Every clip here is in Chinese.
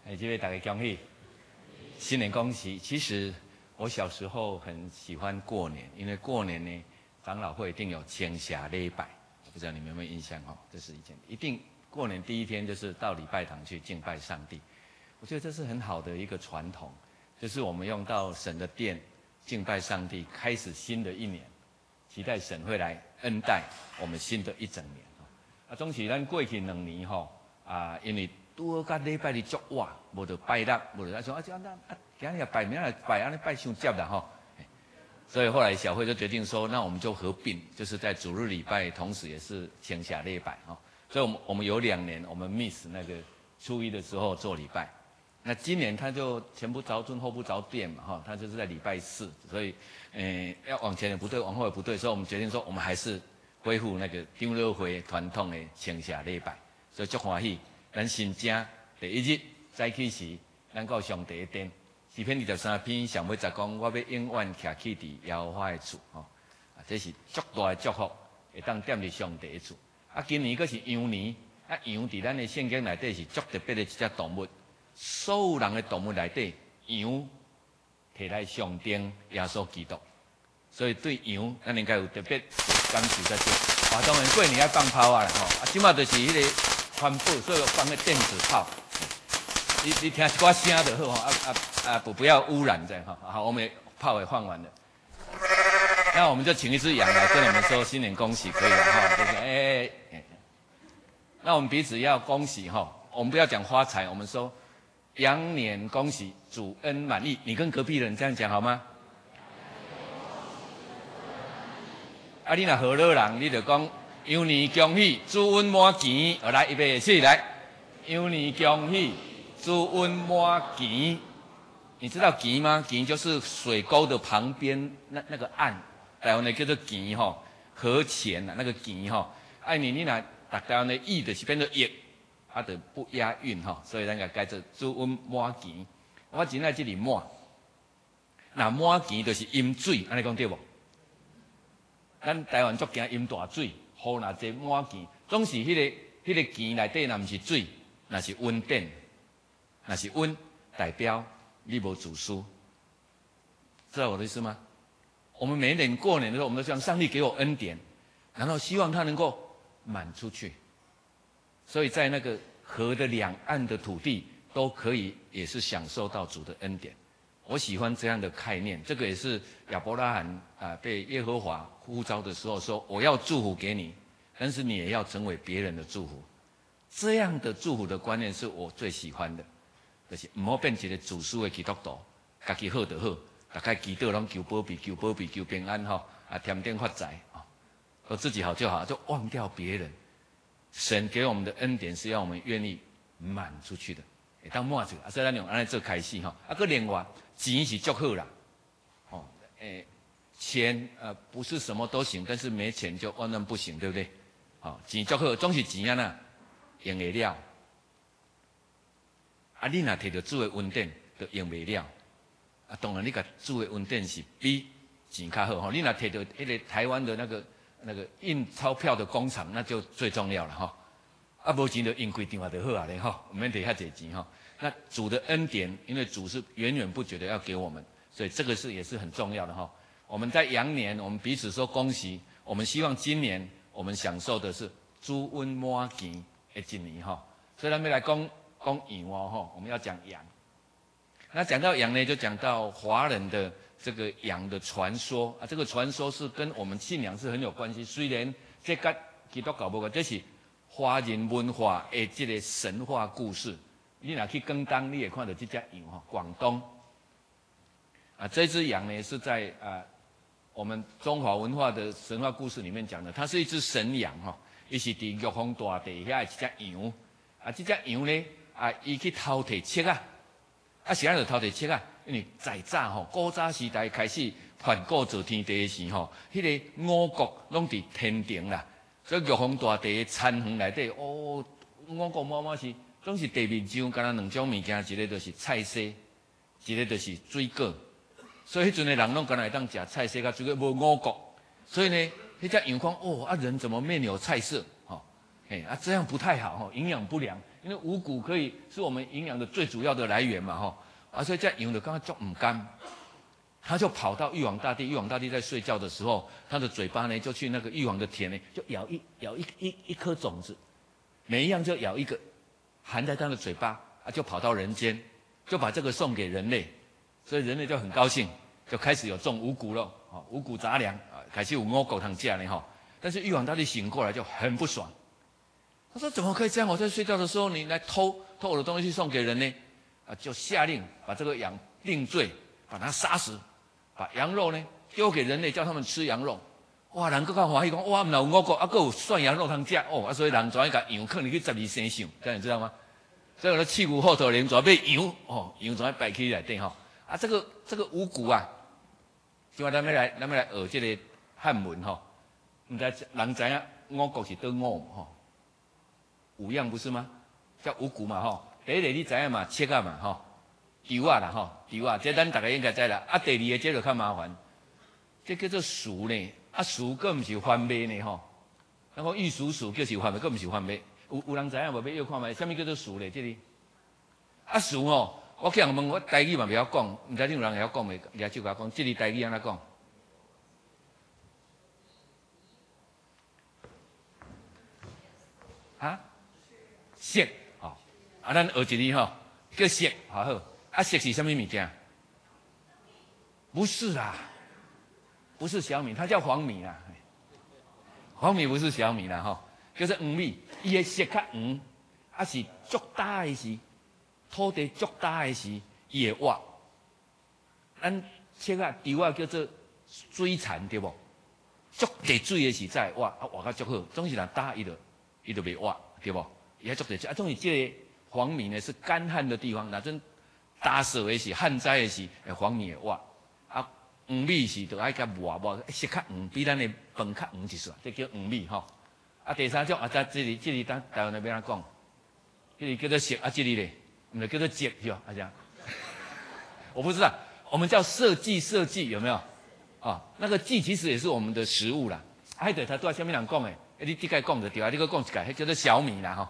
这位大家恭喜，新年恭喜！其实我小时候很喜欢过年，因为过年呢，长老会一定有请霞礼拜，我不知道你们有没有印象哦？这是以前一定过年第一天就是到礼拜堂去敬拜上帝，我觉得这是很好的一个传统，就是我们用到神的殿敬拜上帝，开始新的一年，期待神会来恩待我们新的一整年。总是咱过去2年因为拄好甲礼拜日足晚，无得拜六，无得说今日拜明仔拜，安尼拜伤接啦吼。所以后来小会就决定说，那我们就合并，就是在主日礼拜，同时也是请霞礼拜哈。所以我们有2年，我们 miss 那个初一的时候做礼拜。那今年他就前不着村后不着店嘛哈，他就是在礼拜4，所以要往前也不对，往后也不对，所以我们决定说，我们还是恢复那个长老会传统的请霞礼拜，所以足欢喜。咱新正第一日早起时，咱到上帝的殿，诗篇23篇上尾10讲，我要永远徛起伫耶和华的厝吼，这是足大的祝福，会当踮伫上帝的厝。今年佫是羊年，羊伫咱的圣经内底是足特别的一只动物，所有人的动物内底，羊摕来象征耶稣基督，所以对羊咱应该有特别感受在这。当然过年要放炮啦吼，即马就是迄个环保，所以放个电子炮，你听一寡声就好吼，不要污染这样哈。好，我们炮也放完了，那我们就请一只羊来跟你们说新年恭喜，可以了哈，就是那我们彼此要恭喜哈，我们不要讲发财，我们说羊年恭喜，主恩满意。你跟隔壁人这样讲好吗？你若和乐人，你就讲羊年恭喜，主恩满钱。来，预备起来，羊年恭喜，主恩满钱。你知道钱吗？钱就是水沟的旁边那个岸，台湾的叫做钱吼，河钱那个钱吼。你若台湾的义就是变做义，就不押韵吼，所以咱个改做主恩满钱。我真爱这里满，那满钱就是饮水，安尼讲对无？咱台湾足惊饮大水，雨若济满钱，总是迄个钱内底若毋是水，若是温点，若是温，代表你无主书，知道我的意思吗？我们每一年过年的时候，我们都希望上帝给我恩典，然后希望他能够满出去，所以在那个河的两岸的土地都可以，也是享受到主的恩典。我喜欢这样的概念，这个也是亚伯拉罕被耶和华呼召的时候说：“我要祝福给你，但是你也要成为别人的祝福。”这样的祝福的观念是我最喜欢的，就是唔好变一个自私的基督徒，家己好就好，大概祈祷拢求保庇、求保庇、求平安添丁发财我自己好就好，就忘掉别人。神给我们的恩典是要我们愿意满出去的。当满出，所以咱用安尼做开始个另外钱是足好啦，钱不是什么都行，但是没钱就万万不行，对不对？钱足好，总是钱啊呐，用得了。你若摕到主的恩典，就用不了。当然你甲主的恩典是比钱较好你若摕到迄个台湾的那个印钞票的工厂，那就最重要了无钱就印几张就好啊咧毋免摕遐济钱那主的恩典，因为主是源源不绝的要给我们，所以这个也是很重要的我们在羊年，我们彼此说恭喜，我们希望今年我们享受的是主恩满钱的一年所以咱要来讲羊我们要讲羊。那讲到羊呢，就讲到华人的这个羊的传说这个传说是跟我们信仰是很有关系。虽然这跟基督教无关，这是华人文化的这个神话故事。你若去广东，你也看到这只羊广东这只羊呢是在我们中华文化的神话故事里面讲的，它是一只神羊伊是伫玉皇大帝遐的一只羊这只羊呢伊去偷摕册是安就偷摕册因为在早古早时代开始梵谷做天地的时迄个五穀拢伫天庭啦，所以玉皇大帝的餐园内底五穀满满是总是地面上，敢若2种物件，一个就是菜色，一个就是水果。所以迄阵的人拢敢若会当食菜色甲水果，无五穀。所以呢，迄只羊讲人怎么面有菜色？这样不太好营养不良， 因为五谷可以是我们营养的最主要的来源嘛，所以这羊的刚刚就唔甘，他就跑到玉皇大帝，玉皇大帝在睡觉的时候，他的嘴巴呢就去那个玉皇的田呢，就咬一颗种子，每一样就咬一个，含在他的嘴巴，就跑到人间，就把这个送给人类，所以人类就很高兴，就开始有种五谷了，五谷杂粮开始有五谷通吃呢，但是玉皇大帝醒过来就很不爽，他说怎么可以这样？我在睡觉的时候你来偷我的东西送给人呢？就下令把这个羊定罪，把他杀死，把羊肉呢丢给人类，叫他们吃羊肉。哇，人更加欢喜讲，哇，唔有五谷，还有涮羊肉通吃哦，所以人专把羊放入去12生肖，这样你知道吗？所以我的气骨后头连准备羊羊专摆起来对这个五谷啊，今晚咱们来学这个汉文唔知人知影五谷是倒五五样不是吗？叫五谷嘛第一个你知影嘛，切嘛丢啦丢这咱大家应该知啦。第二个这就较麻烦，这叫做薯呢。薯佫唔是番麦呢那个玉薯叫是番麦，佫唔是番麦。有人知影无？要看卖，什么叫做薯呢？这里薯我去人问我台语嘛袂晓讲，唔知你有人会晓讲袂？举手甲我讲，这里台语安怎讲？色咱学一字叫色，好。色是什么物件？不是啦，不是小米，它叫黄米啦。黄米不是小米啦叫做黄米。伊的色较黄，是足大的时，土地足大的时，伊会活。咱切丢叫做水蚕对不？足地水的时才会活，活较足好。总是人打伊就袂活对不？伊还足地总是这个黄米呢是干旱的地方，那阵大暑的时、旱灾的时，黄米会活。黄米是就爱甲活，色较黄，比咱的饭较黄一丝，这叫黄米第三种这里咱台湾那边讲，这里叫做色这里咧，我们叫做秸是吧？这样，我不知道，我们叫社稷有没有？那个稷其实也是我们的食物啦。对，他对下面人讲的，你这个讲就对啊，你个讲一个，叫做小米啦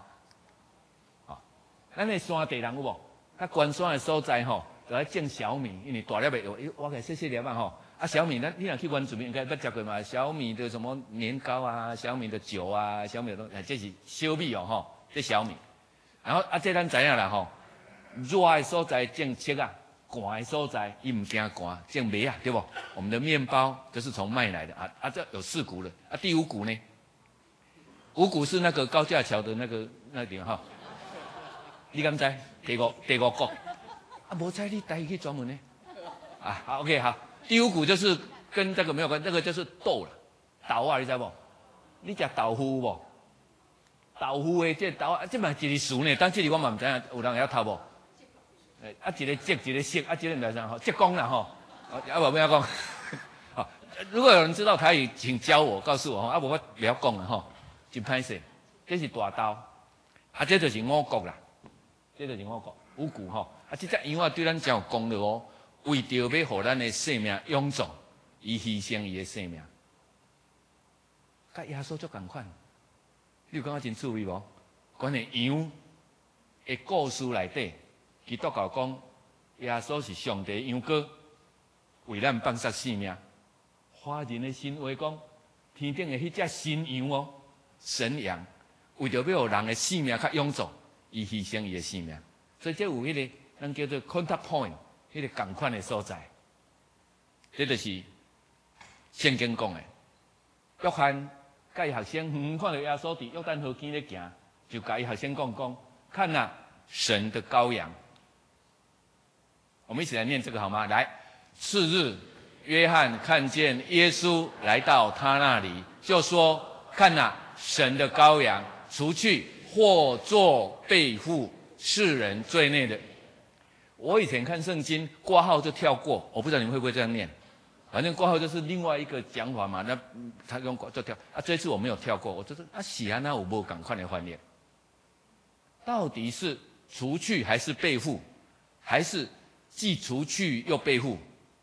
咱的山地人有无？较关山的所在就爱种小米，因为大粒的，挖起细粒小米，你若去原住民应该捌食过嘛？小米的什么年糕啊，小米的酒啊，小米的东西，这是小米这小米。然后这咱知影啦热的所在种切寒的所在伊唔惊寒，种麦对不？我们的面包就是从麦来的这有四谷了第五谷呢？五谷是那个高架桥的那个地方你敢知？第五谷无猜你台语去专门呢好 OK 好，第五谷就是跟这个没有关，这个就是豆了，豆你知不？你食豆腐无？豆腐的这豆这嘛一个薯呢，但这里我嘛唔知影，有人会晓偷无？一个秸，一个色，这个唔知啥秸公啦无不要讲如果有人知道台语，请教我，告诉我无我不要讲了真歹势，这是大豆这就是五谷啦，这就是五谷这只羊对咱真有功劳为着要让咱的生命永存，伊牺牲伊的生命，甲耶稣足同款。你有感觉真趣味无？关于羊的故事内底，基督教讲耶稣是上帝羊羔，为咱放杀性命。华人的神话讲，天顶的迄只神羊神羊，为着要让人的性命较永存，伊牺牲伊的性命。所以这有迄个咱叫做 contact point。迄个同款的所在，这就是圣经讲的。约翰甲伊学生看到耶稣伫约旦河边咧行，就甲伊学生讲，看呐，神的羔羊。我们一起来念这个好吗？来，次日，约翰看见耶稣来到他那里，就说：“看呐，神的羔羊，除去或作背负世人罪孽的。”我以前看圣经挂号就跳过，我不知道你们会不会这样念。反正挂号就是另外一个讲法嘛，那他用就跳这一次我没有跳过，我就是喜安那我无赶快来翻念，到底是除去还是背负，还是既除去又背负？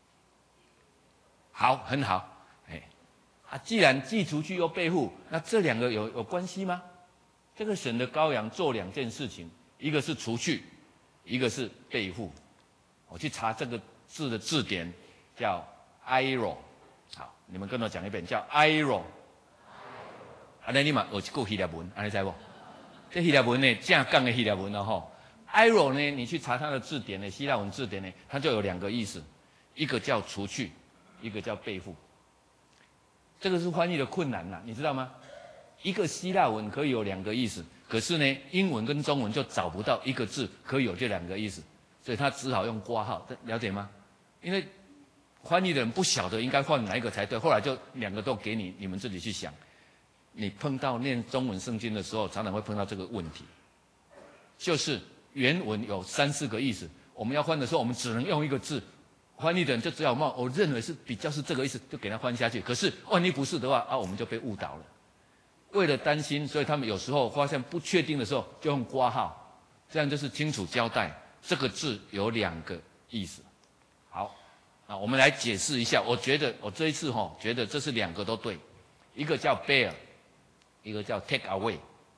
好，很好，既然既除去又背负，那这两个有关系吗？这个神的羔羊做两件事情， 一个是除去，一个是背负。我去查这个字的字典，叫 airo。好，你们跟我讲一遍，叫 airo。安尼你嘛学一句希腊文，安尼知不？这希腊文呢，正讲的希腊文了吼。airo 呢，你去查它的字典呢，希腊文字典呢，它就有2个意思，一个叫除去，一个叫背负。这个是翻译的困难啦，你知道吗？一个希腊文可以有2个意思，可是呢，英文跟中文就找不到一个字可以有这2个意思，所以他只好用括号，了解吗？因为翻译的人不晓得应该换哪一个才对，后来就2个都给你，你们自己去想。你碰到念中文圣经的时候，常常会碰到这个问题，就是原文有3、4个意思，我们要翻的时候，我们只能用一个字，翻译的人就只好冒，我认为是比较是这个意思，就给他翻下去。可是万一不是的话，我们就被误导了。为了担心，所以他们有时候发现不确定的时候，就用括号，这样就是清楚交代这个字有2个意思。好，我们来解释一下。我觉得我这一次觉得这是2个都对，一个叫 bear， 一个叫 take away。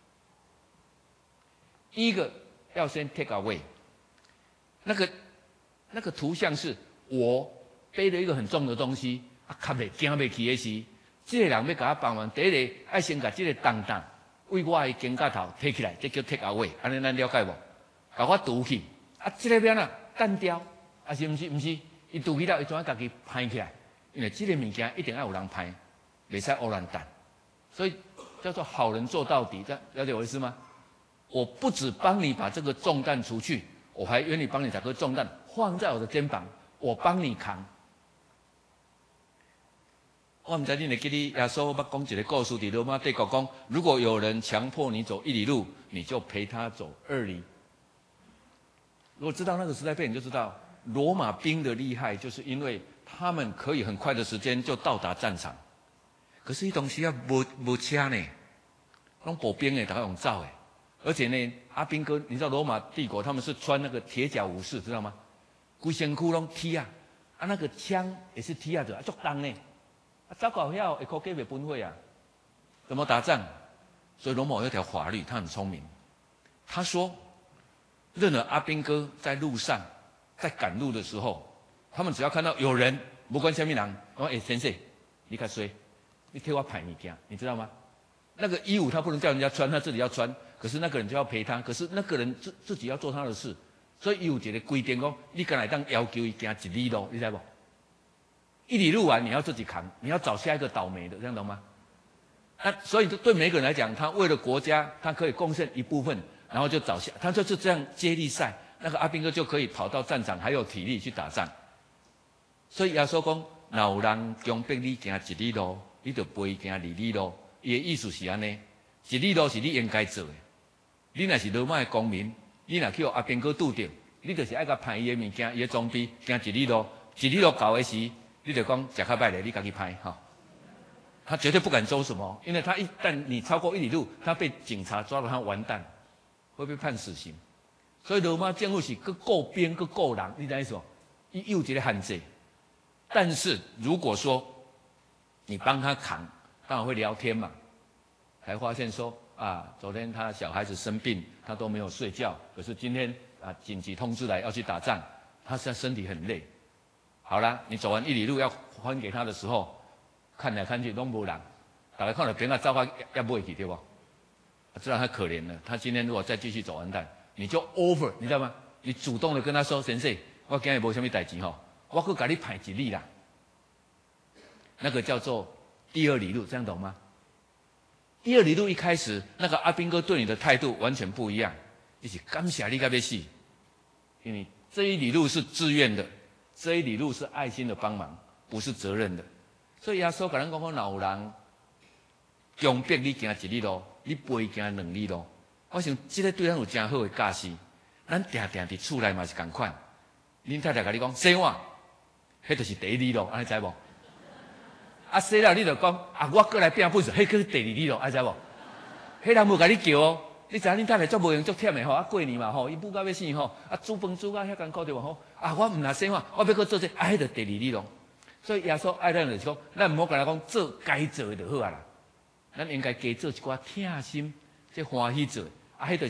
第一个要先 take away， 那个图像是我背了一个很重的东西，扛不起的时，这个人要给我帮忙，第一个要先把这个重担为我的肩胛头提起来，这叫 take away。安尼咱了解无？把我拄起，这个边干掉，是不是？不是，伊拄起了，伊怎样自己拍起来？因为这个物件一定要有人拍，袂使偶然担，所以叫做好人做到底。这样了解我意思吗？我不只帮你把这个重担除去，我还愿意帮你把这个重担放在我的肩膀，我帮你扛。我唔知你记得耶稣捌讲一个故事，在罗马帝国讲，如果有人强迫你走1里路，你就陪他走2里。如果知道那个时代背景，就知道罗马兵的厉害，就是因为他们可以很快的时间就到达战场。可是，东西要无车呢，拢步兵的，大家用走的。而且呢，阿兵哥，你知道罗马帝国他们是穿那个铁甲武士，知道吗？规身躯拢铁啊，那个枪也是铁啊的，足重呢。糟糕要一口给袂分会啊，怎么打仗？所以罗马有一条法律，他很聪明。他说，任何阿兵哥在路上在赶路的时候，他们只要看到有人，不管什么人，我说先生，你较衰，你替我派物件，你知道吗？那个衣服他不能叫人家穿，他自己要穿。可是那个人就要陪他，可是那个人自己要做他的事，所以有一个规定讲，你敢来当要求伊行1里路，你知不？1里路完你要自己扛，你要找下一个倒霉的，这样懂吗？所以对每个人来讲，他为了国家，他可以贡献一部分，然后就找下，他就是这样接力赛，那个阿兵哥就可以跑到战场，还有体力去打仗。所以耶稣讲，若有人强迫你行1里路，你就陪伊行2里路。伊的意思是安尼，1里路是你应该做的。你若是罗马的公民，你若去阿兵哥拄着，你就是爱甲派伊的物件、伊的装备，行1里路，1里路到的时，你就讲食较歹咧，你家己派哈。他绝对不敢做什么，因为他一旦你超过1里路，他被警察抓到，他完蛋，会被判死刑。所以罗马政府是各雇兵、各雇人，你知意思无？伊有一个限制。但是如果说你帮他扛，当然会聊天嘛，才发现说。昨天他小孩子生病，他都没有睡觉。可是今天紧急通知来要去打仗，他现在身体很累。好啦，你走完1里路要还给他的时候，看来看去都没人，大家看到别人走到也不会去，对不？知道他可怜了。他今天如果再继续走完蛋，你就 over， 你知道吗？你主动的跟他说，先生，我今日没什么代志吼，我去给你排1里啦。那个叫做第2里路，这样懂吗？第2里路一开始，那个阿兵哥对你的态度完全不一样，你是感谢你到要死，因为这1里路是自愿的，这1里路是爱心的帮忙，不是责任的。所以耶稣跟咱讲，若有人强迫你行1里路，你陪行2里路，我想这个对咱有真好的教示。咱定定伫厝内嘛是同款，恁太太跟你讲洗碗，迄就是第1里路，安尼知无？洗了你就讲我过来拼本事，迄叫第2里路，知无？迄人无甲你叫哦，你知影恁太太足无用足忝的吼，过年嘛吼，伊母到要死吼，煮饭煮遐艰苦对无吼？我唔若洗碗，我要去做这，迄就第2里路。所以耶稣爱咱就是讲，咱唔好跟他讲做该做的就好啊啦，咱应该加做一寡疼心，这欢喜做，迄就是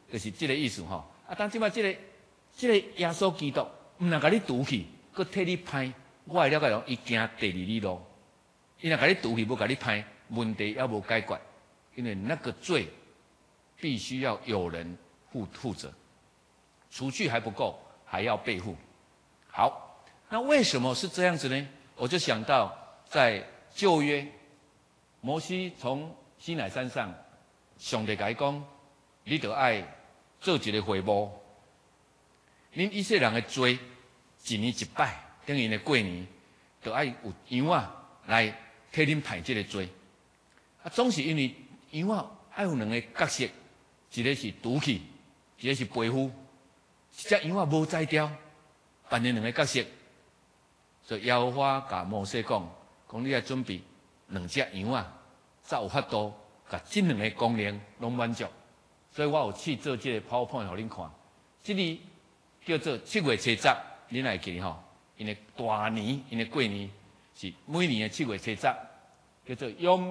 就是这个意思吼。啊，当即摆这个耶稣基督，唔能甲你堵去，佮替你歹，我会了解到伊行第二里路。伊若甲你堵去，无甲你歹，问题也无解决，因为那个罪必须要有人负责，除去还不够，还要背负。好，那为什么是这样子呢？我就想到在旧约，摩西从西乃山上，上帝甲伊讲，你着爱做一个会幕。恁以色列人的罪，一年一摆，等于的过年，就爱有羊仔来替恁排这个罪。啊，总是因为羊仔爱有两个角色，一个是堵去，一个是背负。一只羊仔无宰掉，扮演两个角色。所以耶和华甲摩西讲，你要准备两只羊仔，才有法度甲这两个功能拢满足。所以我有去做这个 PowerPoint 给恁看，这里叫做7月初10，恁会记吼？因为大年，因为过年是每年的7月初10，叫做 Yom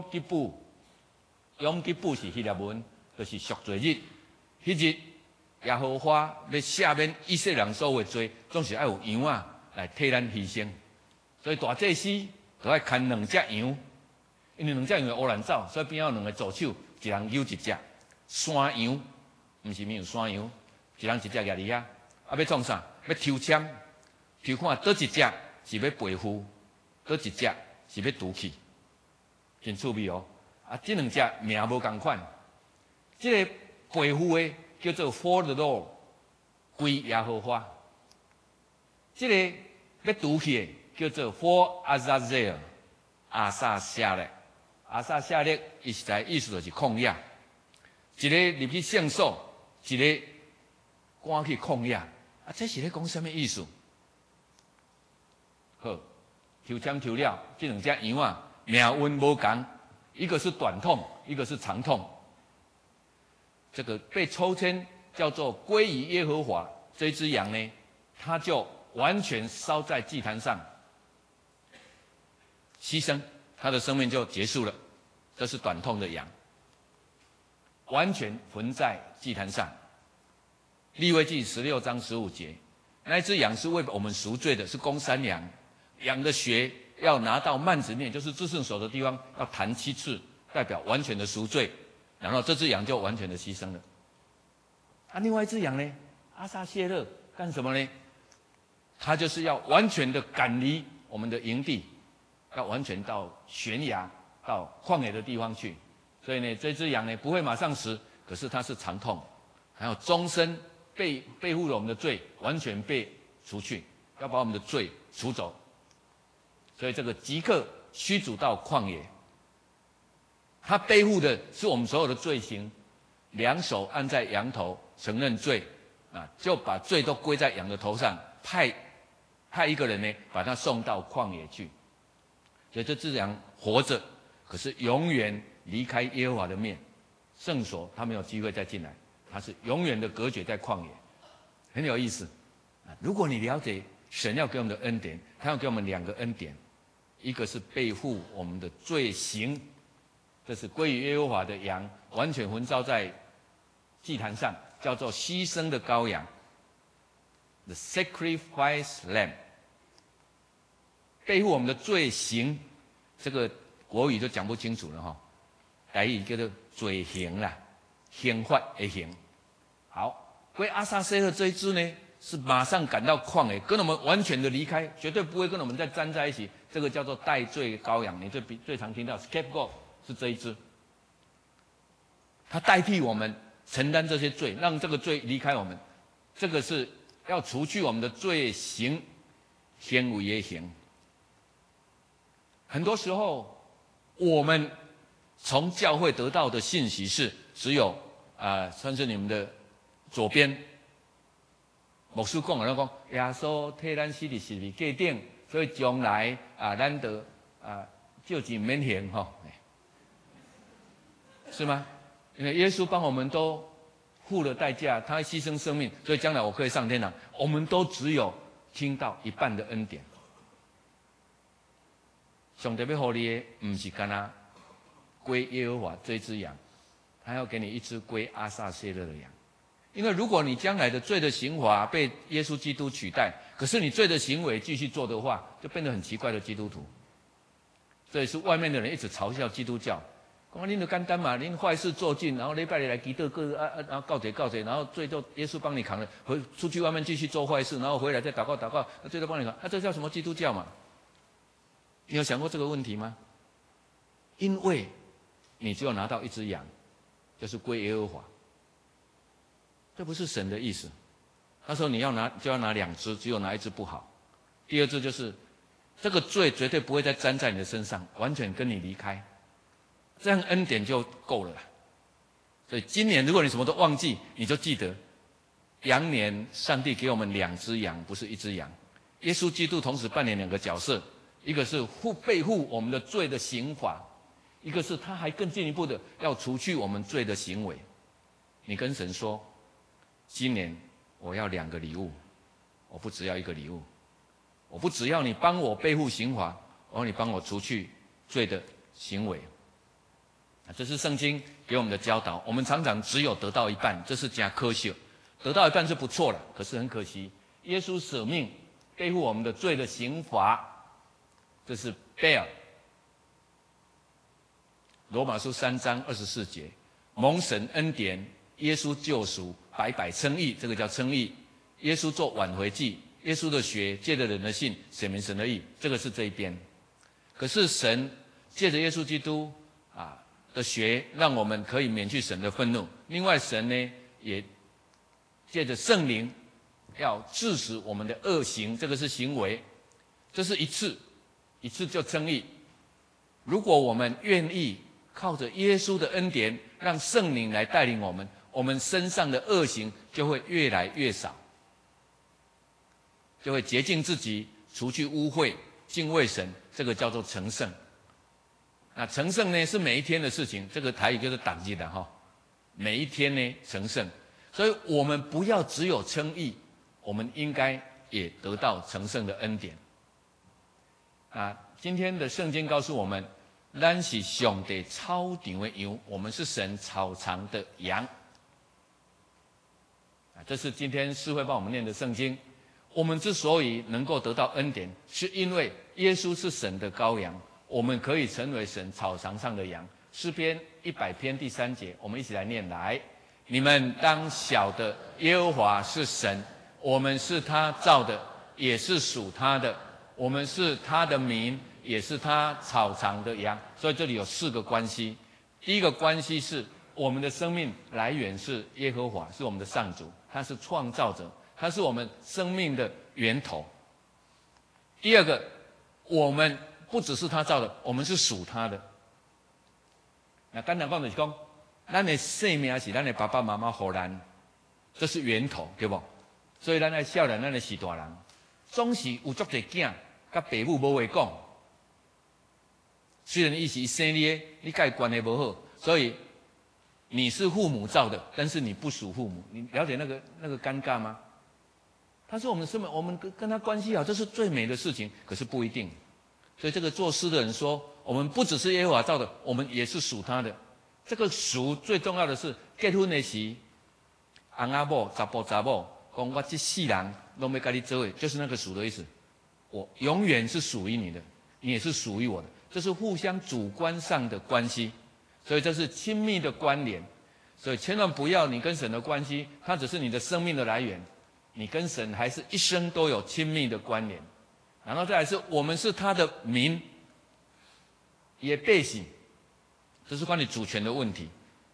Kippur。Yom Kippur 是希腊文，就是赎罪日。迄日耶和华要赦免以色列人所有的罪，总是要有羊仔来替咱牺牲。所以大祭司就要牵两只羊，因为两只羊会乌兰走，所以变有两个助手，一人揪一只。山羊，毋是没有山羊，一人一只举伫遐。啊，要创啥？要抽签，抽看倒一只是要背负，倒一只是要堵去，真趣味哦。啊，这两只名无共款，这个背负的叫做 For the Lord， 归耶和华；这个要堵去的叫做 For Azazel， 阿撒夏勒。阿撒夏勒伊实在意思就是旷野，一个入去圣所，一个赶去旷野。啊，这是咧讲什么意思？好，抽签抽了，这两只羊仔命运无同，一个是短痛，一个是长痛。这个被抽签叫做归于耶和华，这只羊呢，它就完全烧在祭坛上，牺牲，它的生命就结束了。这是短痛的羊，完全焚在祭坛上。利未记16章15节，那一只羊是为我们赎罪的，是公山羊。羊的血要拿到幔子面，就是至圣所的地方，要弹7次，代表完全的赎罪。然后这只羊就完全的牺牲了。啊，另外一只羊呢？阿撒谢勒干什么呢？他就是要完全的赶离我们的营地，要完全到悬崖、到旷野的地方去。所以呢，这只羊呢不会马上死，可是它是长痛，还有终身背负了我们的罪，完全被除去，要把我们的罪除走。所以这个即刻驱逐到旷野。他背负的是我们所有的罪行，两手按在羊头承认罪，啊，就把罪都归在羊的头上，派一个人呢把他送到旷野去。所以这只羊活着，可是永远离开耶和华的面，圣所他没有机会再进来，他是永远的隔绝在旷野，很有意思。啊，如果你了解神要给我们的恩典，他要给我们2个恩典，一个是背负我们的罪行。这是归于耶和华的羊，完全焚烧在祭坛上，叫做牺牲的羔羊 ，the sacrifice lamb。背负我们的罪行，这个国语就讲不清楚了哈，台语叫做罪行啦，刑罚的刑。好，归阿撒谢勒这一支呢，是马上赶到旷野，跟我们完全的离开，绝对不会跟我们再粘在一起。这个叫做代罪羔羊，你最常听到 scapegoat。是这一只，他代替我们承担这些罪，让这个罪离开我们。这个是要除去我们的罪行，先为耶行。很多时候，我们从教会得到的信息是，只有算是你们的左边，牧师讲的讲，耶稣替咱死伫十字架顶，所以将来咱得就钱免还吼。是吗？因为耶稣帮我们都付了代价，他牺牲生命，所以将来我可以上天堂。我们都只有听到一半的恩典。上帝要给你的，不是干那归耶和华这只羊，他要给你一只归阿撒谢勒的羊。 因为如果你将来的罪的刑罚被耶稣基督取代，可是你罪的行为继续做的话，就变得很奇怪的基督徒。这也是外面的人一直嘲笑基督教，讲恁就简单嘛，恁坏事做尽，然后礼拜日来祈祷然后告解，然后罪就耶稣帮你扛了，出去外面继续做坏事，然后回来再祷告，罪都帮你扛，这叫什么基督教嘛？你有想过这个问题吗？因为你只有拿到一只羊，就是归耶和华。这不是神的意思。他说你要拿就要拿2只，只有拿1只不好。第2只就是这个罪绝对不会再沾在你的身上，完全跟你离开，这样恩典就够了。所以今年如果你什么都忘记，你就记得羊年上帝给我们2只羊，不是1只羊。耶稣基督同时扮演2个角色，一个是背负我们的罪的刑罚，一个是他还更进一步的要除去我们罪的行为。你跟神说，今年我要2个礼物，我不只要1个礼物，我不只要你帮我背负刑罚，我要你帮我除去罪的行为。这是圣经给我们的教导。我们常常只有得到一半，这是加科学，得到一半是不错了，可是很可惜，耶稣舍命背负我们的罪的刑罚，这是 bear。罗马书3章24节，蒙神恩典，耶稣救赎，白白称义，这个叫称义。耶稣做挽回祭，耶稣的血借着人的信显明神的义，这个是这一边。可是神借着耶稣基督的血，让我们可以免去神的愤怒。另外神呢，也借着圣灵要治死我们的恶行，这个是行为，这是一次就称义。如果我们愿意靠着耶稣的恩典，让圣灵来带领我们，我们身上的恶行就会越来越少，就会洁净自己，除去污秽，敬畏神，这个叫做成圣。那成圣呢，是每一天的事情，这个台语就是当日的哈，每一天呢成圣。所以我们不要只有称义，我们应该也得到成圣的恩典。今天的圣经告诉我们，咱是上帝草场的羊，我们是神草场的羊。这是今天诗会帮我们念的圣经。我们之所以能够得到恩典，是因为耶稣是神的羔羊，我们可以成为神草场上的羊。诗篇100篇第3节，我们一起来念来。你们当晓得耶和华是神，我们是他造的，也是属他的，我们是他的民，也是他草场的羊。所以这里有4个关系。第一个关系是我们的生命来源是耶和华，是我们的上主，他是创造者，他是我们生命的源头。第二个，我们不只是他造的，我们是属他的。那简单讲就是讲，咱的生命是咱的爸爸妈妈给咱，这是源头，对不？所以咱的少年，咱的是大人，总是有足多囝，甲爸母无话讲。虽然伊是生你的，你跟他关系不好，所以你是父母造的，但是你不属父母。你了解那个尴尬吗？他说我们的生命，我们跟他关系好，这是最美的事情，可是不一定。所以这个作诗的人说，我们不只是耶和华造的，我们也是属他的。这个属最重要的是结婚的时，翁仔某、查甫查某讲我这世人都没跟你做伙，就是那个属的意思。我永远是属于你的，你也是属于我的，这是互相主观上的关系，所以这是亲密的关联。所以千万不要你跟神的关系，它只是你的生命的来源，你跟神还是一生都有亲密的关联。然后再来是我们是他的民，也百姓，这是关于主权的问题。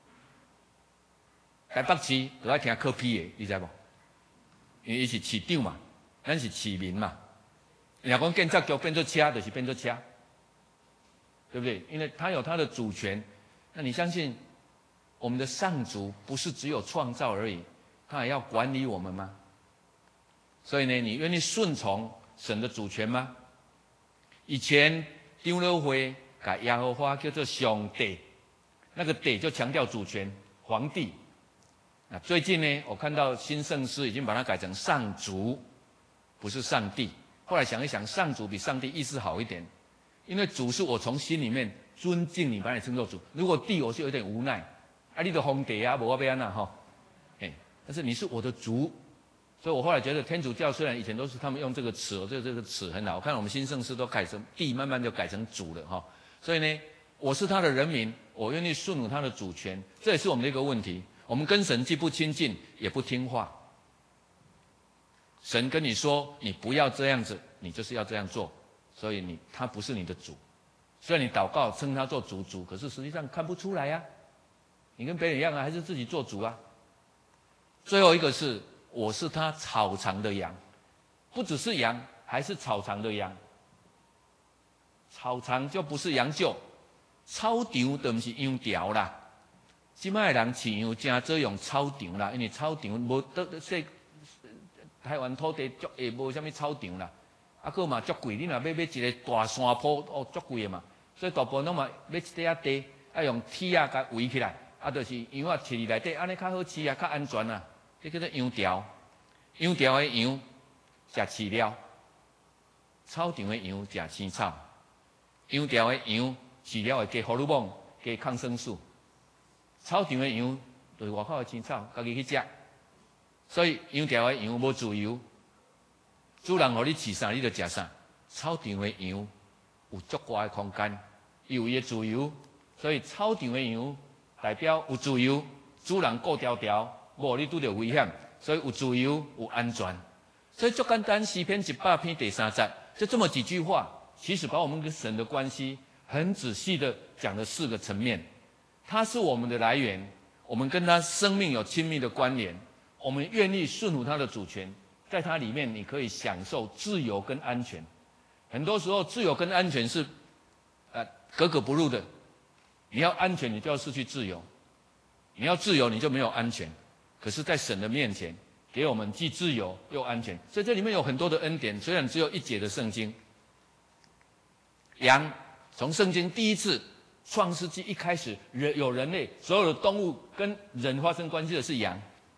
台北市都要听科批的，你知不？因为他是市长嘛，咱是市民嘛。你要讲建设局变作车，就是变作车，对不对？因为他有他的主权。那你相信我们的上主不是只有创造而已，他也要管理我们吗？所以呢，你愿意顺从神的主权吗？以前长老会把耶和华叫做上帝，那个帝就强调主权，皇帝。那最近呢，我看到新圣诗已经把它改成上主，不是上帝。后来想一想，上主比上帝意思好一点，因为主是我从心里面尊敬你，把你称作主。如果帝，我是有点无奈，你就皇帝啊，无我要安怎吼？ 但是你是我的主。所以我后来觉得天主教虽然以前都是他们用这个词，这个词很好，我看我们新圣诗都改成地，慢慢就改成主了哈。所以呢，我是他的人民，我愿意顺服他的主权，这也是我们的一个问题。我们跟神既不亲近，也不听话。神跟你说你不要这样子，你就是要这样做，所以他不是你的主。虽然你祷告称他做主，可是实际上看不出来呀。你跟别人一样啊，还是自己做主啊。最后一个是。我是他草场的羊，不只是羊，还是草场的羊。草场就不是羊厩，草场就不是羊条啦。现在的人饲羊真做用草场啦，因为草场无台湾土地足下无啥物草场啦，啊个嘛足贵，你若要一个大山坡哦足贵的嘛，所以大部分拢嘛要一块地，要用铁啊甲围起来，啊就是羊啊饲伫内底，安尼较好饲啊，较安全啊。这叫做羊条，羊条的羊食饲料，草场的羊食青草。羊条的羊饲料会加荷尔蒙、加抗生素，草场的羊就是外口的青草，家己去食。所以羊条的羊无自由，主人互你饲啥你就食啥。草场的羊有足大的空间，有伊的自由，所以草场的羊代表有自由，主人顾条条。无你拄到危险，所以有自由有安全，所以足简单。诗篇100篇第3节，就这么几句话，其实把我们跟神的关系很仔细的讲了4个层面。他是我们的来源，我们跟他生命有亲密的关联，我们愿意顺服他的主权，在他里面你可以享受自由跟安全。很多时候自由跟安全是格格不入的，你要安全你就要失去自由，你要自由你就没有安全。可是，在神的面前，给我们既自由又安全，所以这里面有很多的恩典。虽然只有1节的圣经，羊从圣经第一次创世纪一开始，有人类，所有的动物跟人发生关系的是羊。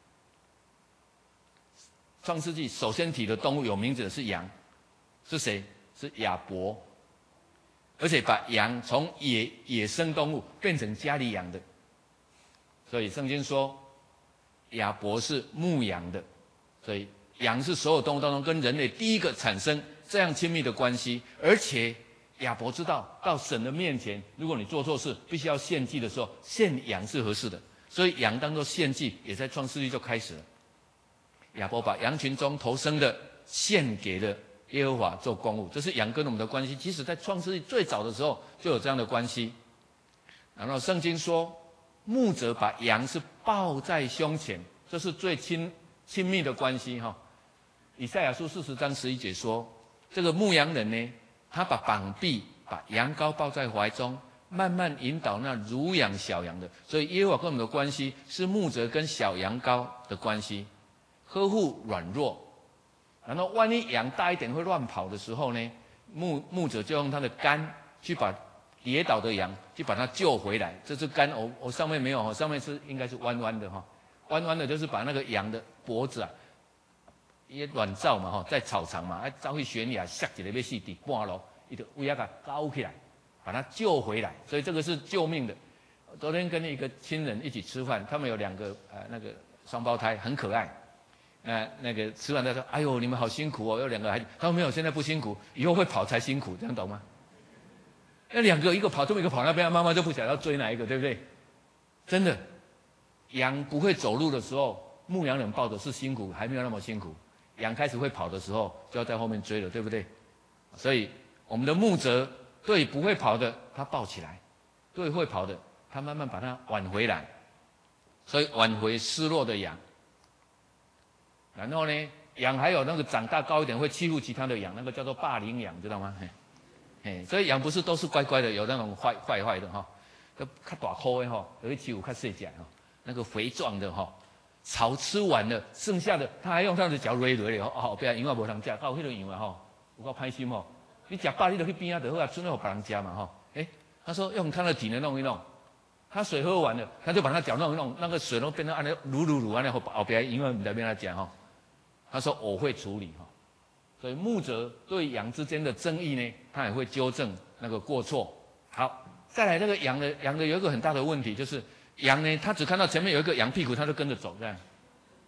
创世纪首先提的动物有名字的是羊，是谁？是亚伯，而且把羊从野生动物变成家里养的。所以圣经说。亚伯是牧羊的，所以羊是所有动物当中跟人类第一个产生这样亲密的关系。而且亚伯知道到神的面前，如果你做错事必须要献祭的时候，献羊是合适的，所以羊当作献祭也在创世纪就开始了。亚伯把羊群中头生的献给了耶和华做公物，这是羊跟我们的关系。其实在创世纪最早的时候就有这样的关系。然后圣经说牧者把羊是抱在胸前，这是最亲密的关系哈。以赛亚书40章11节说，这个牧羊人呢，他把膀臂把羊羔抱在怀中，慢慢引导那乳养小羊的。所以耶和华跟我们的关系是牧者跟小羊羔的关系，呵护软弱。然后万一羊大一点会乱跑的时候呢，牧者就用他的竿去把跌倒的羊去把它救回来。这支竿我上面没有，上面是应该是弯弯的哈，弯弯的就是把那个羊的脖子啊，也卵巢嘛哈，在草场嘛，走去悬崖摔一个要死伫半路，伊就为啊个高起来，把它救回来。所以这个是救命的。昨天跟一个亲人一起吃饭，他们有2个那个双胞胎，很可爱。那个吃完他说：“哎呦，你们好辛苦哦，有2个孩子。”他说：“没有，现在不辛苦，以后会跑才辛苦，这样懂吗？”那2个，一个跑这么，一个跑那边，妈妈就不晓得要追哪一个，对不对？真的，羊不会走路的时候，牧羊人抱的是辛苦，还没有那么辛苦。羊开始会跑的时候，就要在后面追了，对不对？所以我们的牧者对不会跑的，他抱起来；对会跑的，他慢慢把它挽回来。所以挽回失落的羊。然后呢，羊还有那个长大高一点会欺负其他的羊，那个叫做霸凌羊，知道吗？所以羊不是都是乖乖的，有那种坏的哈，都较大颗的哈，有去欺负较细只哈，那个肥壮的哈，草吃完了，剩下的他还用他的脚揉的哦，不要羊啊无人吃，到迄个羊啊哈，有够歹心哦，你吃饱你就去边啊就好啊，剩了给别人吃嘛哈，他说用他的体能弄一弄，他水喝完了，他就把他脚弄一弄，那个水都变成按那卤按那后边羊啊唔在边他讲哈，他说我会处理哈。所以牧者对羊之间的争议呢，他也会纠正那个过错。好，再来这个羊的有一个很大的问题，就是羊呢，他只看到前面有一个羊屁股，他就跟着走这样。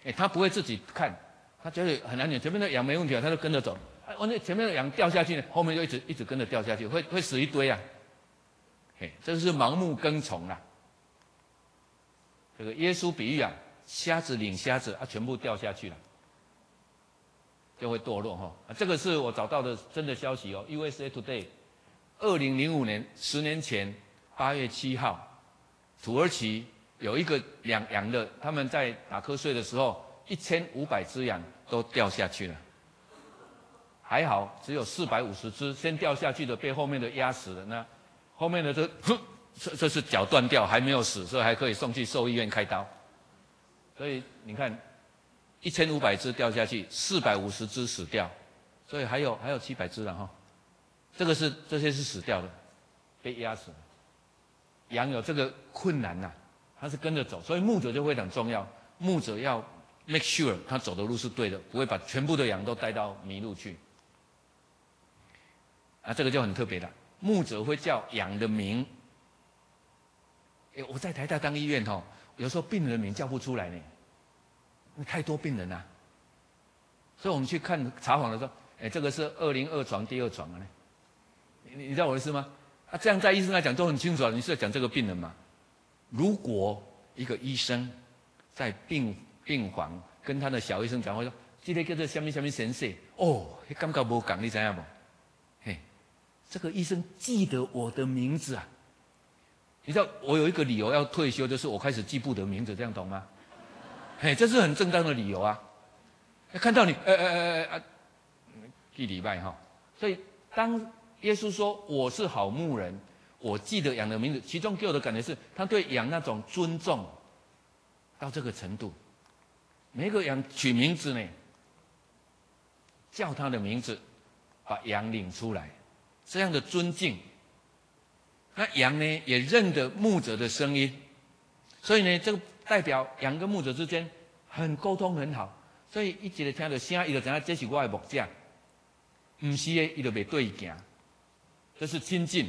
他不会自己看，他觉得很安全，前面的羊没问题啊，他就跟着走。那前面的羊掉下去呢，后面就一直跟着掉下去，会死一堆啊。这是盲目跟从啊。这个耶稣比喻啊，瞎子领瞎子啊，全部掉下去了，就会堕落哈。这个是我找到的真的消息哦 ，USA Today， 2005年10年前8月7号，土耳其有一个养羊的，他们在打瞌睡的时候，1500只羊都掉下去了。还好只有450只先掉下去的被后面的压死了，那后面的这是脚断掉还没有死，所以还可以送去兽医院开刀。所以你看，1500只掉下去，450只死掉，所以还有700只了哈。这些是死掉的，被压死了。羊有这个困难呐，它是跟着走，所以牧者就非常重要。牧者要 make sure 他走的路是对的，不会把全部的羊都带到迷路去。这个就很特别了。牧者会叫羊的名。我在台大当医院有时候病人的名叫不出来呢，太多病人了。所以我们去看查房的时候，这个是202床第2床啊，你知道我的意思吗？这样在医生来讲都很清楚了，你是在讲这个病人嘛？如果一个医生在病房跟他的小医生讲话说，这个叫做什么什么先生，感觉无同，你知道不？这个医生记得我的名字啊！你知道我有一个理由要退休，就是我开始记不得名字，这样懂吗？这是很正当的理由啊！看到你，记礼拜哈。所以当耶稣说我是好牧人，我记得羊的名字，其中给我的感觉是他对羊那种尊重到这个程度。每个羊取名字呢，叫他的名字，把羊领出来。这样的尊敬，那羊呢也认得牧者的声音，所以呢，这个代表羊跟牧者之间很沟通很好，所以一直听到声，他就知道这是我的牧者，不是的，他就袂对伊行，这是亲近。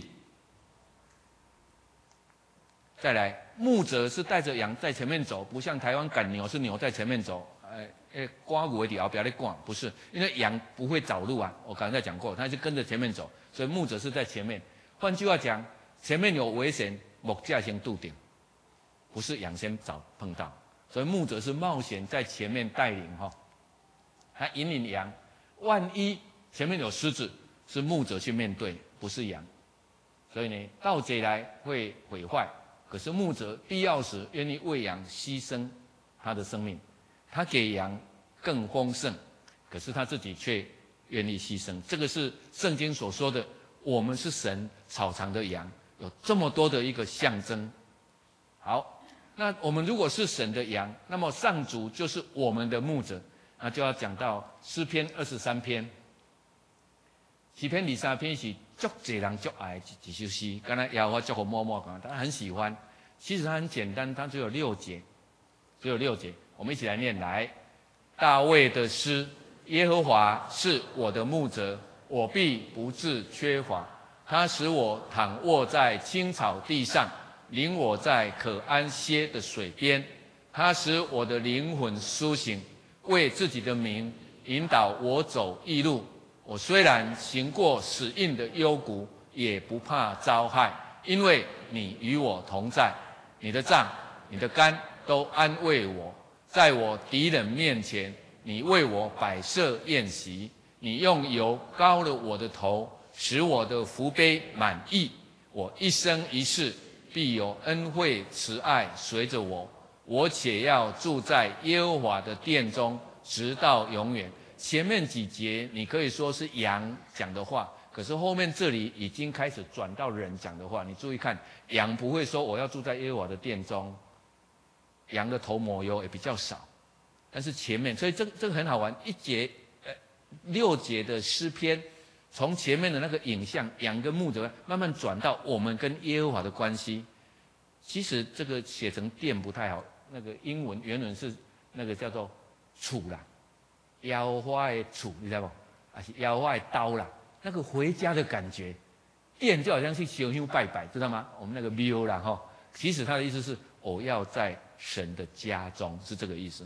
再来，牧者是带着羊在前面走，不像台湾赶牛是牛在前面走。赶牛的后边在赶，不是，因为羊不会找路啊。我刚才讲过，它是跟着前面走，所以牧者是在前面。换句话讲，前面有危险，牧者先渡顶，不是羊先碰到。所以牧者是冒险在前面带领他引领羊。万一前面有狮子，是牧者去面对，不是羊。所以呢，盗贼来会毁坏，可是牧者必要时愿意为羊牺牲他的生命。他给羊更丰盛，可是他自己却愿意牺牲。这个是圣经所说的，我们是神草场的羊，有这么多的一个象征。好，那我们如果是神的羊，那么上主就是我们的牧者，那就要讲到诗篇23篇。诗篇23篇是足多人足爱一首诗，刚才耶和华叫我默默讲，他很喜欢。其实它很简单，它只有6节，我们一起来念来。大卫的诗：耶和华是我的牧者，我必不致缺乏。他使我躺卧在青草地上，领我在可安歇的水边。他使我的灵魂苏醒，为自己的名引导我走义路。我虽然行过死荫的幽谷，也不怕遭害，因为你与我同在。你的杖、你的竿都安慰我。在我敌人面前，你为我摆设宴席，你用油膏了我的头，使我的福杯满溢。我一生一世必有恩惠慈爱随着我，我且要住在耶和华的殿中，直到永远。前面几节你可以说是羊讲的话，可是后面这里已经开始转到人讲的话。你注意看，羊不会说我要住在耶和华的殿中。羊的头抹油也比较少，但是前面，所以这个很好玩。6节的诗篇，从前面的那个影像，羊跟牧者慢慢转到我们跟耶和华的关系。其实这个写成殿不太好，那个英文原文是那个叫做厝啦，耶和华的厝，你知道不？还是耶和华的刀啦，那个回家的感觉。殿就好像去烧香拜拜，知道吗？我们那个庙啦其实他的意思是我要在神的家中，是这个意思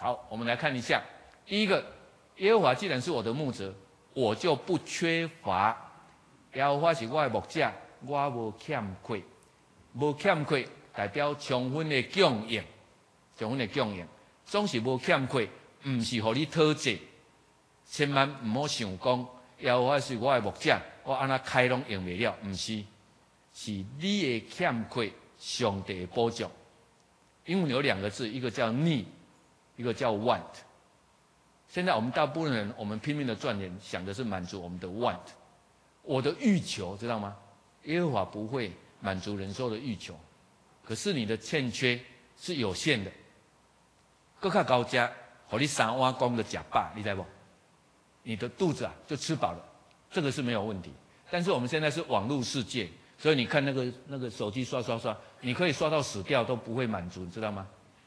好，我们来看一下，第一个，耶和华既然是我的牧者，我就不缺乏。耶和华是我的牧者，我无欠亏，无欠亏代表充分的供应，充分的供应，总是无欠亏，唔是互你讨债。千万唔好想讲，耶和华是我的牧者，我安那开拢用袂了，唔是，是你的欠亏，上帝的保障。英文有2个字，一个叫 need， 一个叫 want。现在我们大部分人，我们拼命的赚钱，想的是满足我们的 want， 我的欲求，知道吗？耶和华不会满足人所有的欲求，可是你的欠缺是有限的。搁较高价，互你3碗公的假饱，你知不？你的肚子就吃饱了，这个是没有问题。但是我们现在是网络世界，所以你看那个手机刷刷刷，你可以刷到死掉都不会满足，你知道吗？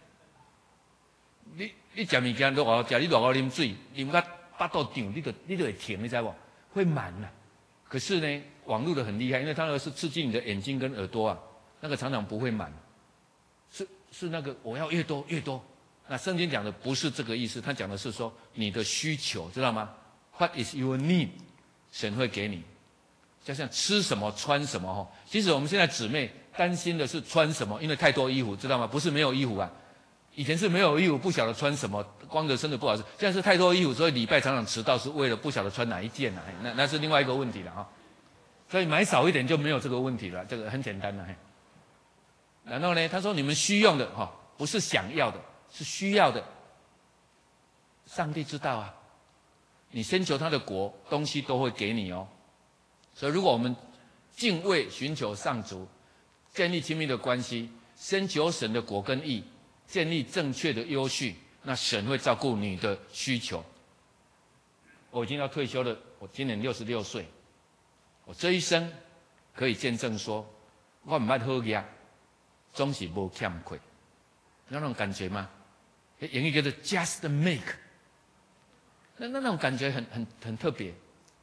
你吃物件落后食，你落后啉水，啉到巴肚胀，你就会停，你知不？会满了。可是呢，网络的很厉害，因为它那个是刺激你的眼睛跟耳朵啊，那个常常不会满，是那个我要越多越多。那圣经讲的不是这个意思，他讲的是说你的需求，知道吗？ What is your need？ 神会给你，就像吃什么穿什么哈。其实我们现在姊妹担心的是穿什么，因为太多衣服，知道吗？不是没有衣服啊，以前是没有衣服，不晓得穿什么，光着身子不好意思。现在是太多衣服，所以礼拜常常迟到，是为了不晓得穿哪一件啊。那是另外一个问题了哈。所以买少一点就没有这个问题了，这个很简单的。然后呢，他说你们需用的哈，不是想要的，是需要的。上帝知道啊。你先求他的国，东西都会给你哦。所以，如果我们敬畏、寻求上主，建立亲密的关系，先求神的国跟义，建立正确的优序，那神会照顾你的需求。我已经要退休了，我今年66岁，我这一生可以见证说，我唔捌好嘢，总是无欠亏，那种感觉吗？英语叫做 just make。那种感觉很特别。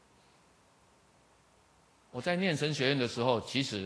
我在念神学院的时候，其实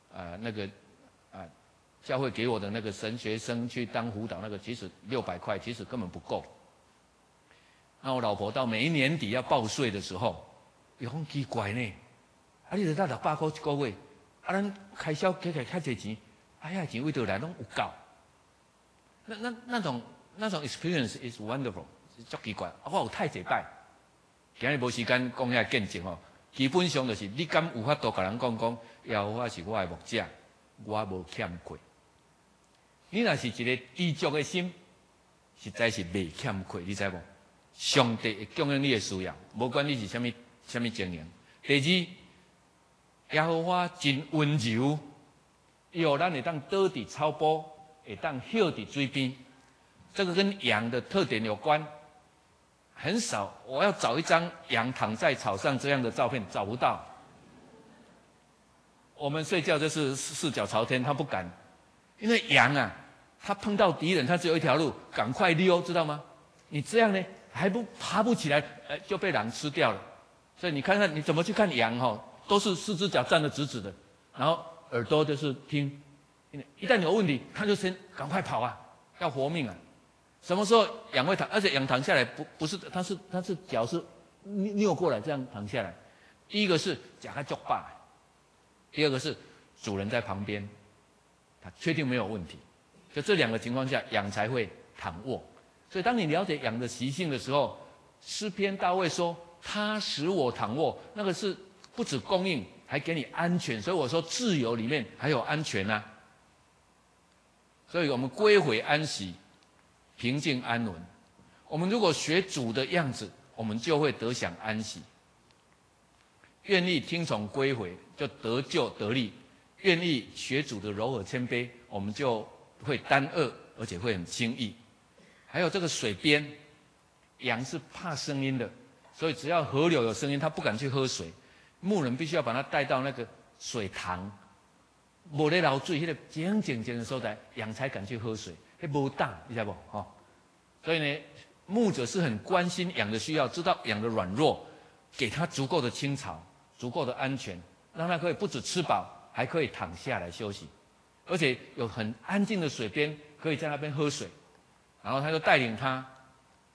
教会给我的那个神学生去当辅导，那个其实600块，其实根本不够。那我老婆到每一年底要报税的时候，有很奇怪呢。你就到600块一个月，咱开销加起来较侪钱，遐钱为倒来拢有够。那种 experience is wonderful。足奇怪，我有太济摆，今日无时间讲遐见证哦。基本上就是你敢有法度甲人讲，耶和华是我的牧者，我无欠亏。你若是一个知足的心，实在是未欠亏，你知无？上帝会供应你的需要，无管你是什么情形。第二，耶和华真温柔，伊互咱会当倒伫草坡，会当歇伫水边。这个跟羊的特点有关。很少，我要找一张羊躺在草上这样的照片，找不到。我们睡觉就是四脚朝天，他不敢，因为羊啊，他碰到敌人，他只有一条路，赶快溜，知道吗？你这样呢，还不爬不起来，就被狼吃掉了。所以你看看你怎么去看羊哈，都是4只脚站得直直的，然后耳朵就是听，一旦有问题，他就先赶快跑啊，要活命啊。什么时候羊会躺？而且羊躺下来不是，它是脚是扭过来这样躺下来。第一个是脚还脚把，第二个是主人在旁边，他确定没有问题。就这2个情况下，羊才会躺卧。所以当你了解羊的习性的时候，诗篇大卫说他使我躺卧，那个是不止供应，还给你安全。所以我说自由里面还有安全啊。所以我们归回安息。平静安稳，我们如果学主的样子，我们就会得享安息。愿意听从归回，就得救得力；愿意学主的柔和谦卑，我们就会担恶，而且会很轻易。还有这个水边，羊是怕声音的，所以只要河流有声音，它不敢去喝水。牧人必须要把它带到那个水塘，没在流水，那个静静的所在，羊才敢去喝水。无大，你知道不？哈，所以呢，牧者是很关心羊的需要，知道羊的软弱，给它足够的青草，足够的安全，让它可以不止吃饱，还可以躺下来休息，而且有很安静的水边，可以在那边喝水。然后他就带领他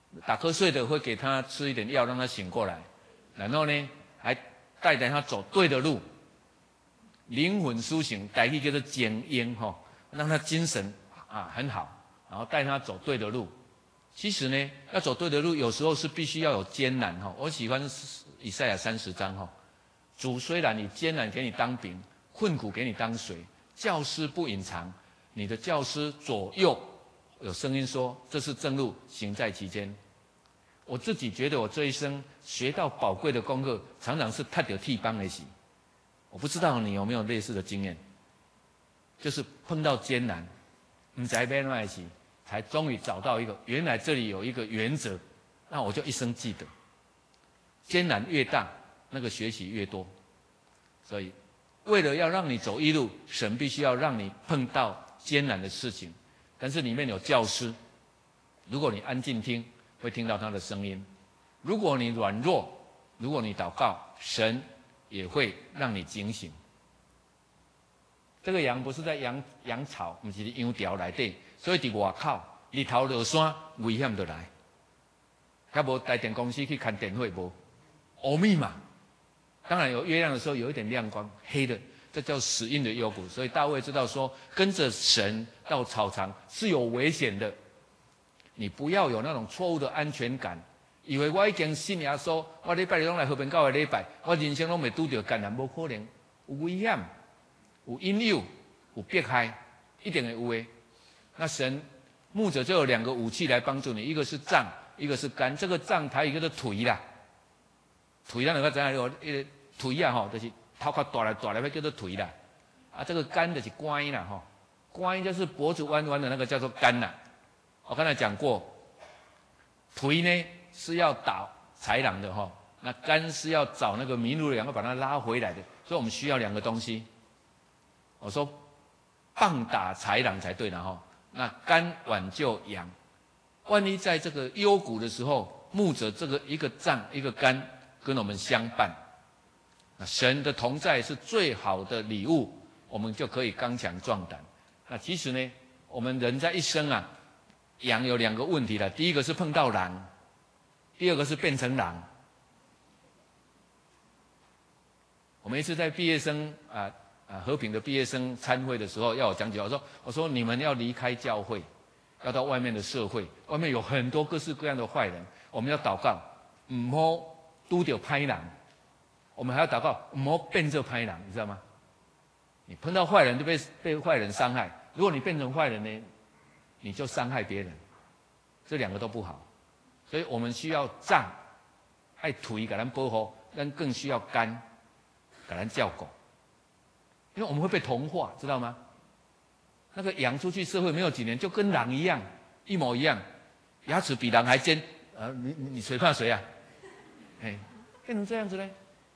打瞌睡的会给他吃一点药让他醒过来，然后呢还带着他走对的路，灵魂苏醒，台语叫做精英哈，让他精神很好，然后带他走对的路。其实呢，要走对的路，有时候是必须要有艰难哈。我喜欢以赛亚30章哈，主虽然以艰难给你当饼，困苦给你当水，教师不隐藏，你的教师左右有声音说，这是正路，行在其间。我自己觉得我这一生学到宝贵的功课，常常是踏到铁帮的时。我不知道你有没有类似的经验，就是碰到艰难，不知道要怎么办时，才终于找到一个，原来这里有一个原则，那我就一生记得。艰难越大，那个学习越多。所以，为了要让你走一路，神必须要让你碰到艰难的事情，但是里面有教师，如果你安静听，会听到他的声音；如果你软弱，如果你祷告，神也会让你警醒。这个羊不是在羊草，不是羊条内底，所以在外口日头落山，危险就来。较无台电公司去看电费无，乌密嘛。当然有月亮的时候有一点亮光，黑的，这叫死荫的幽谷。所以大卫知道说，跟着神到草场是有危险的。你不要有那种错误的安全感，以为我已经信耶稣，我礼拜日拢来和平教会礼拜，我人生拢未拄到艰难，无可能，有危险。有引诱，有迫害，一定会有的。那神牧者就有2个武器来帮助你，一个是杖，一个是竿。这个杖台语叫做腿啦，腿咱两个知影哦，那个腿啊吼，就是头壳大来会叫做腿啦。这个竿就是竿啦吼，竿就是脖子弯弯的那个叫做竿啦。我刚才讲过，腿呢是要打豺狼的吼，那竿是要找那个迷路的羊，要把它拉回来的。所以我们需要2个东西。我说，棒打豺狼才对了哈。那竿挽救羊，万一在这个幽谷的时候，牧者这个一个杖一个竿跟我们相伴，那神的同在是最好的礼物，我们就可以刚强壮胆。那其实呢，我们人在一生羊有2个问题了，第一个是碰到狼，第二个是变成狼。我们一次在毕业生和平的毕业生参会的时候，要我讲解，我说你们要离开教会，要到外面的社会，外面有很多各式各样的坏人，我们要祷告，唔好拄到歹人，我们还要祷告，唔好变做歹人，你知道吗？你碰到坏人就被坏人伤害，如果你变成坏人呢，你就伤害别人，这2个都不好，所以我们需要杖，爱腿给咱保护，但更需要竿，给咱叫狗。因为我们会被同化，知道吗？那个羊出去社会没有几年，就跟狼一样，一模一样，牙齿比狼还尖。你谁怕谁啊？变成这样子呢？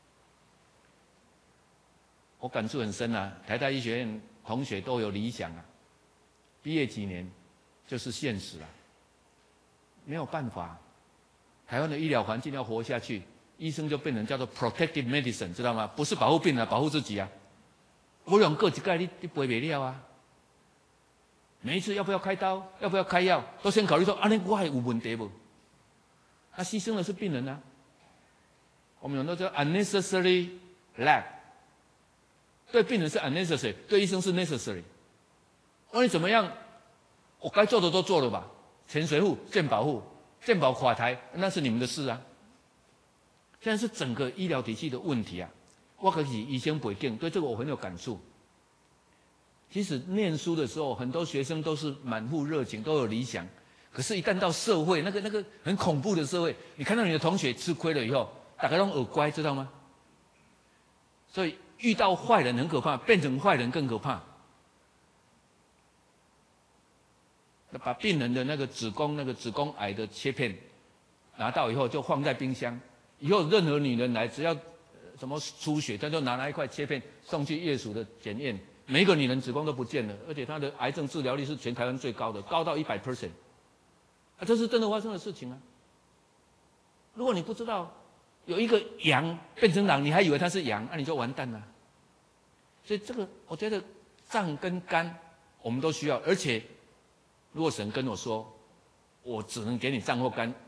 我感触很深啊。台大医学院同学都有理想啊，毕业几年就是现实啊，没有办法。台湾的医疗环境要活下去，医生就变成叫做 protective medicine， 知道吗？不是保护病人，保护自己啊。我用过一次你赔不了啊！每一次要不要开刀，要不要开药，都先考虑说，我还有问题不？那牺牲的是病人啊。我们有那叫 unnecessary lab， 对病人是 unnecessary， 对医生是 necessary。你怎么样？我该做的都做了吧？潜水户、健保户、健保垮台，那是你们的事啊。现在是整个医疗体系的问题啊。我可是医生背景，对这个我很有感触。其实念书的时候，很多学生都是满腹热情，都有理想。可是，一旦到社会，那个很恐怖的社会，你看到你的同学吃亏了以后，大家都耳乖，知道吗？所以遇到坏人很可怕，变成坏人更可怕。把病人的那个子宫癌的切片拿到以后，就放在冰箱。以后任何女人来，只要什么出血，他就拿来一块切片送去业署的检验，每一个女人子宫都不见了，而且她的癌症治疗率是全台湾最高的，高到100%。这是真的发生的事情啊！如果你不知道有一个羊变成狼，你还以为它是羊，那你就完蛋了。所以这个我觉得杖跟竿我们都需要，而且如果神跟我说，我只能给你杖或竿，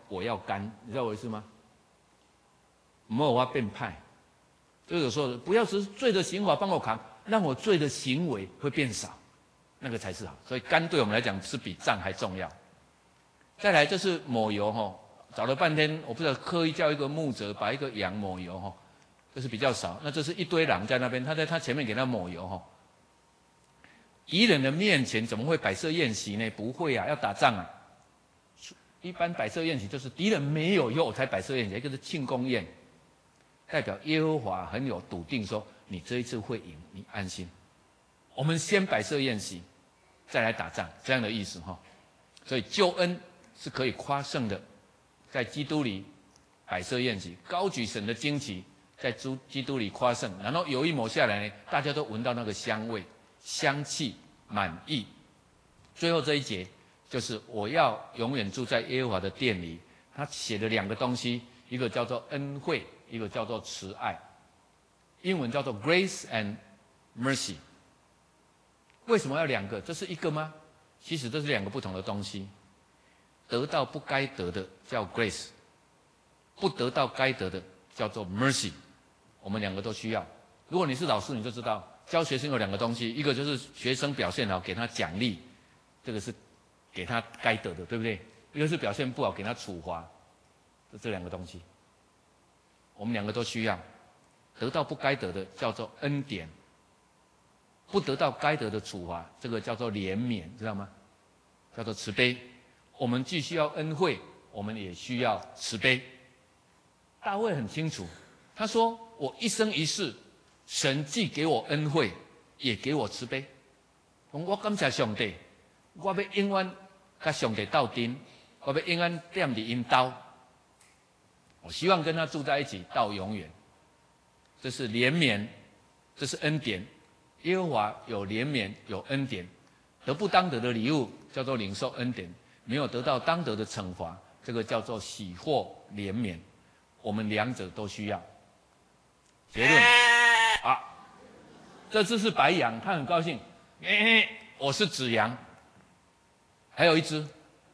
我要干，你知道我意思吗？没有法变派。就有时候不要只是罪的刑罚帮我扛，让我罪的行为会变少，那个才是好。所以肝对我们来讲是比脏还重要。再来就是抹油哈，找了半天，我不知道刻意叫一个牧者把一个羊抹油哈，这是比较少。那这是一堆狼在那边，他在他前面给他抹油哈。敌人的面前怎么会摆设宴席呢？不会啊，要打仗啊。一般摆设宴席就是敌人没有用才摆设宴席，一个是庆功宴。代表耶和华很有笃定说，你这一次会赢，你安心。我们先摆设宴席，再来打仗，这样的意思哈。所以救恩是可以夸胜的，在基督里摆设宴席，高举神的旌旗，在基督里夸胜。然后油一抹下来呢，大家都闻到那个香味，香气满溢。最后这一节就是我要永远住在耶和华的殿里。他写了2个东西，一个叫做恩惠，一个叫做慈爱，英文叫做 grace and mercy。为什么要2个？这是一个吗？其实这是2个不同的东西。得到不该得的叫 grace， 不得到该得的叫做 mercy。我们2个都需要。如果你是老师，你就知道教学生有2个东西，一个就是学生表现好给他奖励，这个是给他该得的，对不对？一个是表现不好给他处罚，这2个东西。我们2个都需要。得到不该得的叫做恩典，不得到该得的处罚，这个叫做怜悯，知道吗？叫做慈悲。我们既需要恩惠，我们也需要慈悲。大卫很清楚，他说：“我一生一世，神既给我恩惠，也给我慈悲。我感谢上帝，我要永远跟上帝斗阵，我要永远踮伫因兜。我希望跟他住在一起到永远。”这是怜悯，这是恩典。耶和华有怜悯，有恩典。得不当得的礼物叫做领受恩典，没有得到当得的惩罚，这个叫做喜获怜悯。我们2者都需要。结论啊，这只是白羊，他很高兴。我是紫羊，还有一只。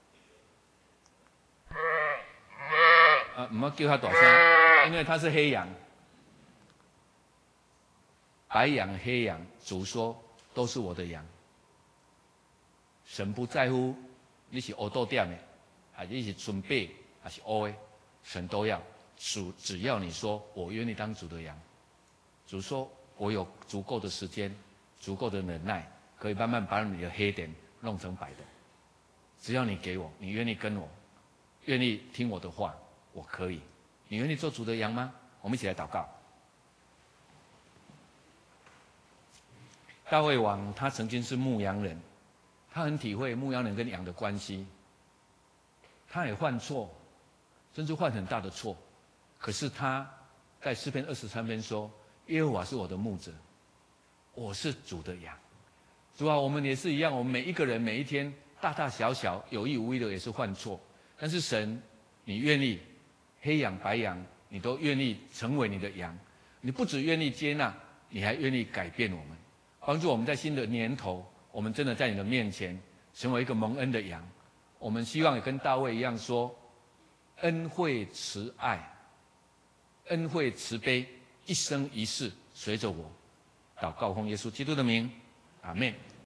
不要叫他大声，因为他是黑羊。白羊、黑羊，主说都是我的羊。神不在乎你是黑豆店的，还是你是纯白，还是黑的，神都要。主只要你说我愿意当主的羊。主说我有足够的时间，足够的忍耐，可以慢慢把你的黑点弄成白的。只要你给我，你愿意跟我，愿意听我的话，我可以。你愿意做主的羊吗？我们一起来祷告。大卫王他曾经是牧羊人，他很体会牧羊人跟羊的关系。他也犯错，甚至犯很大的错。可是他在诗篇23篇说：“耶和华是我的牧者，我是主的羊。”主啊，我们也是一样，我们每一个人每一天大大小小有意无意的也是犯错。但是神，你愿意黑羊白羊，你都愿意成为你的羊。你不只愿意接纳，你还愿意改变我们。帮助我们在新的年头，我们真的在你的面前成为一个蒙恩的羊。我们希望也跟大卫一样说：恩惠慈爱，恩惠慈悲，一生一世随着我。祷告奉耶稣基督的名，阿们。